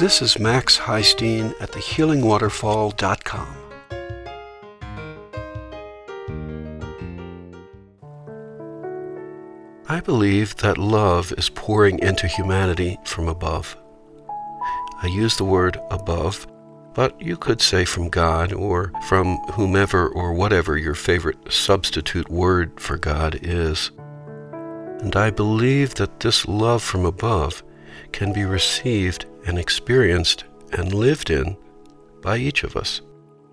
This is Max Heistein at thehealingwaterfall.com. I believe that love is pouring into humanity from above. I use the word above, but you could say from God or from whomever or whatever your favorite substitute word for God is. And I believe that this love from above can be received and experienced and lived in by each of us.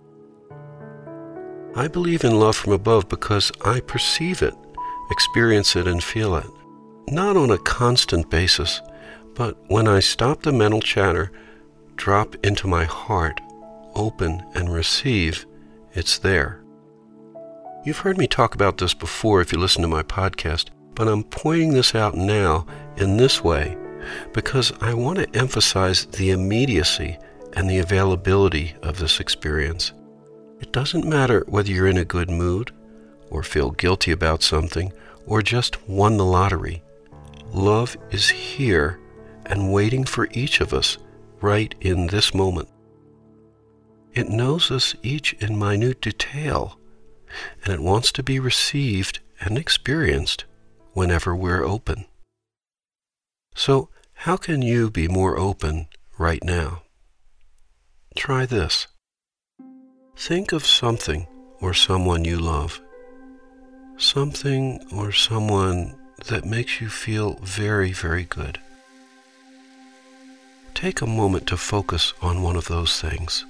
I believe in love from above because I perceive it, experience it, and feel it, not on a constant basis, but when I stop the mental chatter, drop into my heart, open, and receive, it's there. You've heard me talk about this before if you listen to my podcast, but I'm pointing this out now in this way because I want to emphasize the immediacy and the availability of this experience. It doesn't matter whether you're in a good mood, or feel guilty about something, or just won the lottery. Love is here and waiting for each of us right in this moment. It knows us each in minute detail, and it wants to be received and experienced whenever we're open. So, how can you be more open right now? Try this. Think of something or someone you love. Something or someone that makes you feel very, very good. Take a moment to focus on one of those things.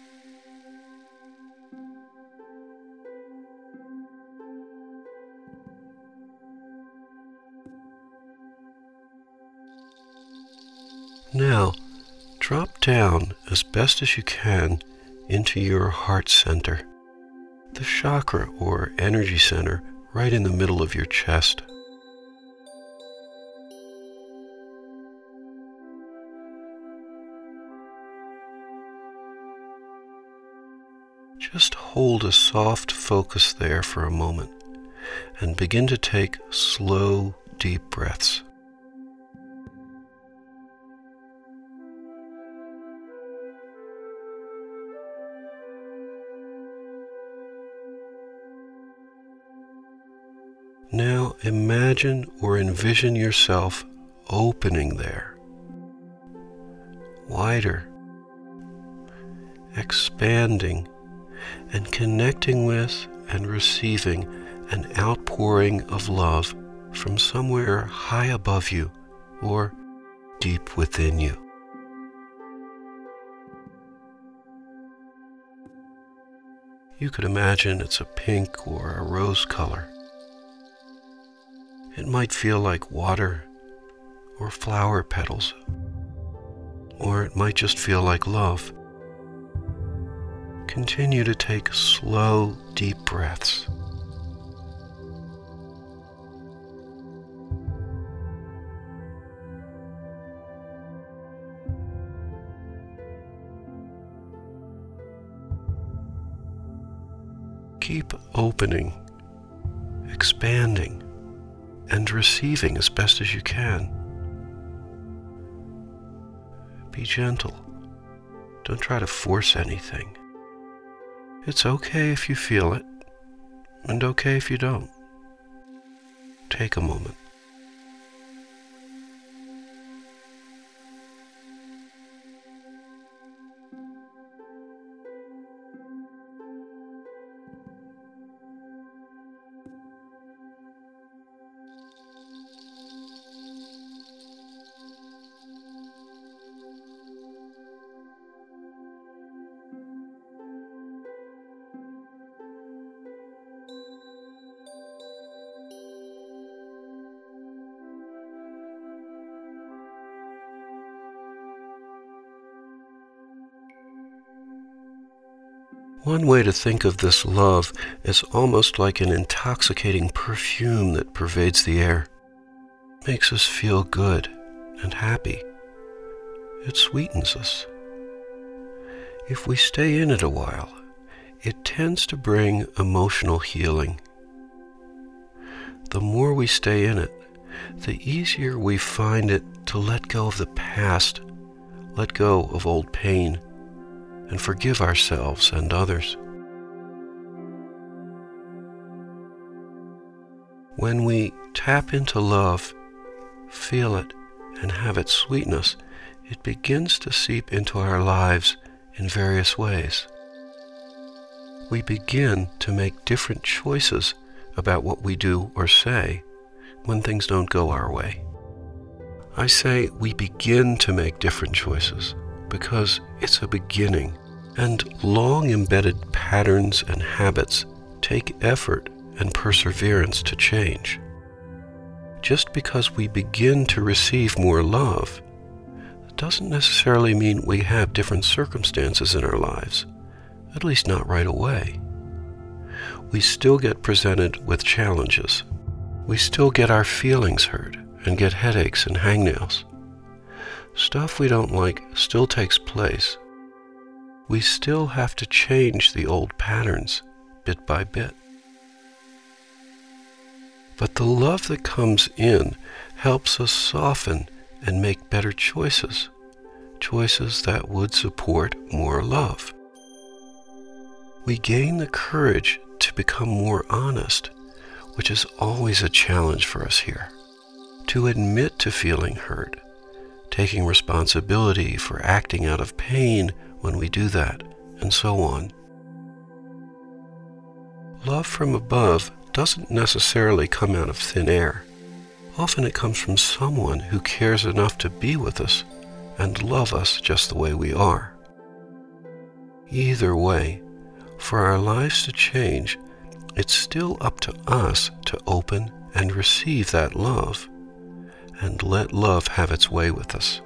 Now, drop down as best as you can into your heart center, the chakra or energy center right in the middle of your chest. Just hold a soft focus there for a moment and begin to take slow, deep breaths. Now imagine or envision yourself opening there, wider, expanding, and connecting with and receiving an outpouring of love from somewhere high above you or deep within you. You could imagine it's a pink or a rose color. It might feel like water or flower petals, or it might just feel like love. Continue to take slow, deep breaths. Keep opening, expanding, and receiving as best as you can. Be gentle. Don't try to force anything. It's okay if you feel it, and okay if you don't. Take a moment. One way to think of this love is almost like an intoxicating perfume that pervades the air. Makes us feel good and happy. It sweetens us. If we stay in it a while, it tends to bring emotional healing. The more we stay in it, the easier we find it to let go of the past, let go of old pain, and forgive ourselves and others. When we tap into love, feel it, and have its sweetness, it begins to seep into our lives in various ways. We begin to make different choices about what we do or say when things don't go our way. I say we begin to make different choices because it's a beginning, and long embedded patterns and habits take effort and perseverance to change. Just because we begin to receive more love, it doesn't necessarily mean we have different circumstances in our lives, at least not right away. We still get presented with challenges. We still get our feelings hurt and get headaches and hangnails. Stuff we don't like still takes place. We still have to change the old patterns bit by bit. But the love that comes in helps us soften and make better choices, choices that would support more love. We gain the courage to become more honest, which is always a challenge for us here, to admit to feeling hurt, taking responsibility for acting out of pain when we do that, and so on. Love from above doesn't necessarily come out of thin air. Often it comes from someone who cares enough to be with us and love us just the way we are. Either way, for our lives to change, it's still up to us to open and receive that love and let love have its way with us.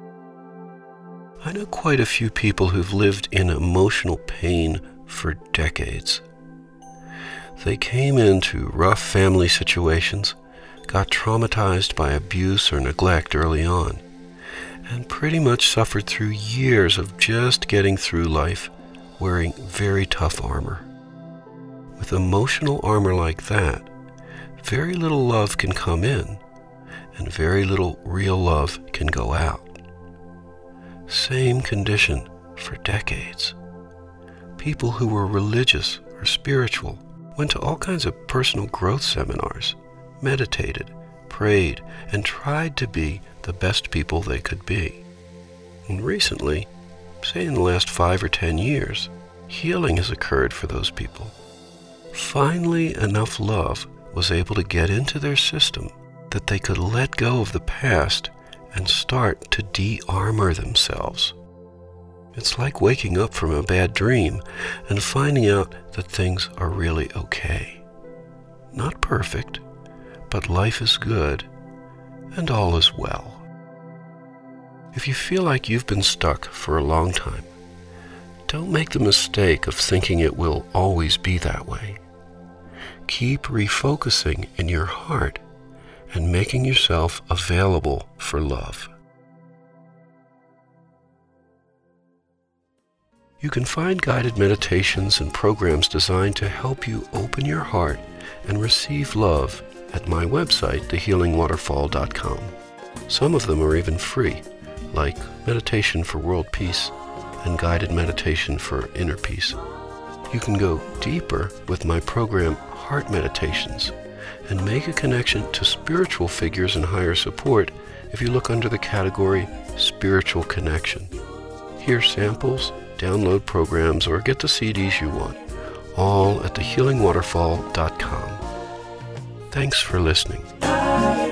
I know quite a few people who've lived in emotional pain for decades. They came into rough family situations, got traumatized by abuse or neglect early on, and pretty much suffered through years of just getting through life wearing very tough armor. With emotional armor like that, very little love can come in, and very little real love can go out. Same condition for decades. People who were religious or spiritual went to all kinds of personal growth seminars, meditated, prayed, and tried to be the best people they could be. And recently, say in the last 5 or 10 years, healing has occurred for those people. Finally, enough love was able to get into their system that they could let go of the past and start to de-armor themselves. It's like waking up from a bad dream and finding out that things are really okay. Not perfect, but life is good and all is well. If you feel like you've been stuck for a long time, don't make the mistake of thinking it will always be that way. Keep refocusing in your heart and making yourself available for love. You can find guided meditations and programs designed to help you open your heart and receive love at my website, thehealingwaterfall.com. Some of them are even free, like Meditation for World Peace and Guided Meditation for Inner Peace. You can go deeper with my program, Heart Meditations, and make a connection to spiritual figures and higher support if you look under the category Spiritual Connection. Hear samples, download programs, or get the CDs you want, all at thehealingwaterfall.com. Thanks for listening.